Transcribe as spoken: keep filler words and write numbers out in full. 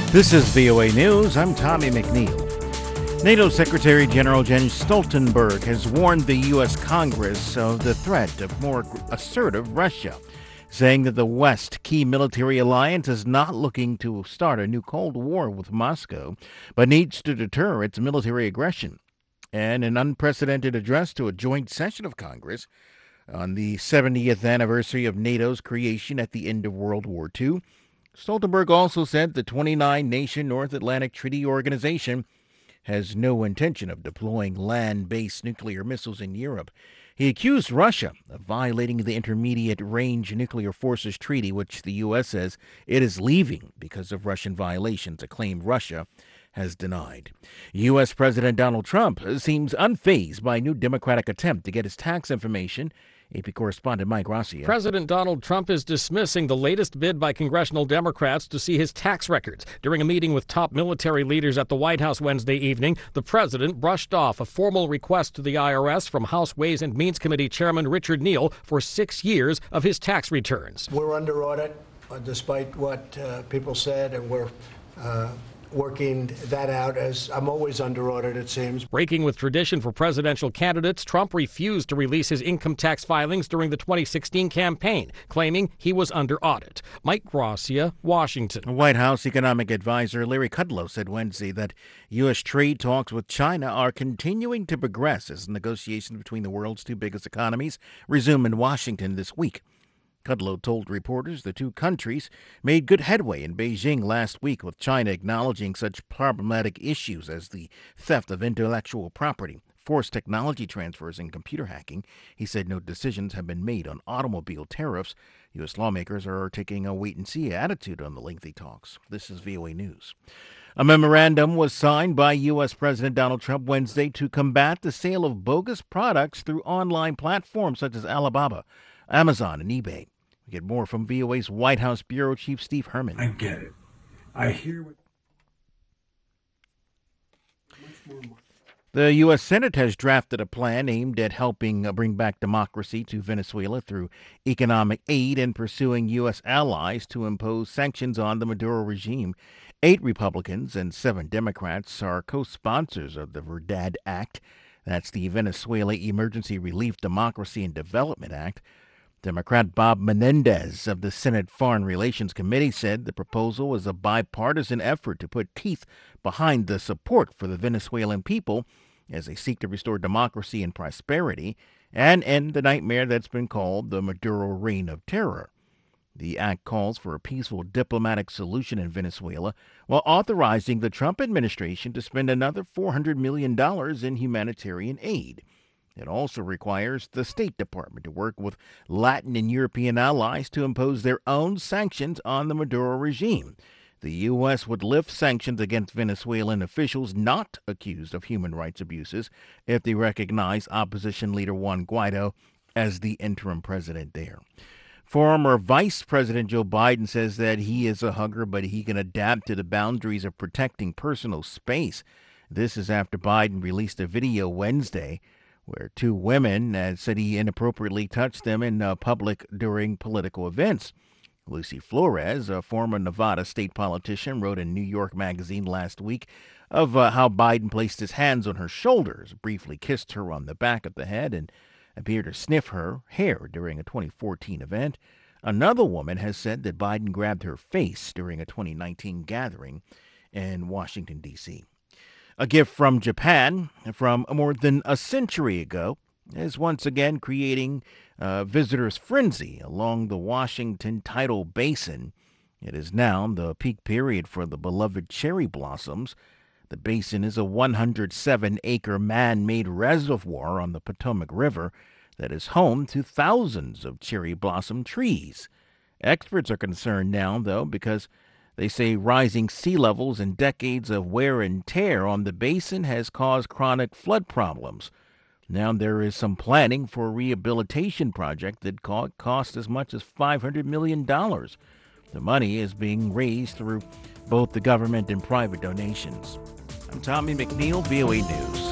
This is V O A News. I'm Tommy McNeil. NATO Secretary General Jens Stoltenberg has warned the U S. Congress of the threat of more assertive Russia, saying that the West key military alliance is not looking to start a new Cold War with Moscow, but needs to deter its military aggression. And an unprecedented address to a joint session of Congress on the seventieth anniversary of NATO's creation at the end of World War Two, Stoltenberg also said the twenty-nine nation North Atlantic Treaty Organization has no intention of deploying land-based nuclear missiles in Europe. He accused Russia of violating the Intermediate-Range Nuclear Forces Treaty, which the U S says it is leaving because of Russian violations, a claim Russia has denied. U S. President Donald Trump seems unfazed by a new Democratic attempt to get his tax information. A P correspondent Mike Rossier. President Donald Trump is dismissing the latest bid by congressional Democrats to see his tax records. During a meeting with top military leaders at the White House Wednesday evening, the president brushed off a formal request to the I R S from House Ways and Means Committee Chairman Richard Neal for six years of his tax returns. We're under audit, uh, despite what uh, people said, and we're uh, working that out, as I'm always under audit, it seems. Breaking with tradition for presidential candidates, Trump refused to release his income tax filings during the twenty sixteen campaign, claiming he was under audit. Mike Rossier, Washington. White House economic advisor Larry Kudlow said Wednesday that U S trade talks with China are continuing to progress as negotiations between the world's two biggest economies resume in Washington this week. Kudlow told reporters the two countries made good headway in Beijing last week, with China acknowledging such problematic issues as the theft of intellectual property, forced technology transfers, and computer hacking. He said no decisions have been made on automobile tariffs. U S lawmakers are taking a wait-and-see attitude on the lengthy talks. This is V O A News. A memorandum was signed by U S. President Donald Trump Wednesday to combat the sale of bogus products through online platforms such as Alibaba, Amazon, and eBay. We get more from V O A's White House Bureau Chief Steve Herman. I get it. I hear what... The U S. Senate has drafted a plan aimed at helping bring back democracy to Venezuela through economic aid and pursuing U S allies to impose sanctions on the Maduro regime. Eight Republicans and seven Democrats are co-sponsors of the Verdad Act. That's the Venezuela Emergency Relief, Democracy, and Development Act. Democrat Bob Menendez of the Senate Foreign Relations Committee said the proposal is a bipartisan effort to put teeth behind the support for the Venezuelan people as they seek to restore democracy and prosperity and end the nightmare that's been called the Maduro reign of terror. The act calls for a peaceful diplomatic solution in Venezuela while authorizing the Trump administration to spend another four hundred million dollars in humanitarian aid. It also requires the State Department to work with Latin and European allies to impose their own sanctions on the Maduro regime. The U S would lift sanctions against Venezuelan officials not accused of human rights abuses if they recognize opposition leader Juan Guaido as the interim president there. Former Vice President Joe Biden says that he is a hugger, but he can adapt to the boundaries of protecting personal space. This is after Biden released a video Wednesday where two women uh, said he inappropriately touched them in uh, public during political events. Lucy Flores, a former Nevada state politician, wrote in New York Magazine last week of uh, how Biden placed his hands on her shoulders, briefly kissed her on the back of the head, and appeared to sniff her hair during a twenty fourteen event. Another woman has said that Biden grabbed her face during a twenty nineteen gathering in Washington, D C A gift from Japan from more than a century ago is once again creating a visitor's frenzy along the Washington Tidal Basin. It is now the peak period for the beloved cherry blossoms. The basin is a one hundred seven acre man-made reservoir on the Potomac River that is home to thousands of cherry blossom trees. Experts are concerned now, though, because they say rising sea levels and decades of wear and tear on the basin has caused chronic flood problems. Now there is some planning for a rehabilitation project that cost as much as five hundred million dollars. The money is being raised through both the government and private donations. I'm Tommy McNeil, V O A News.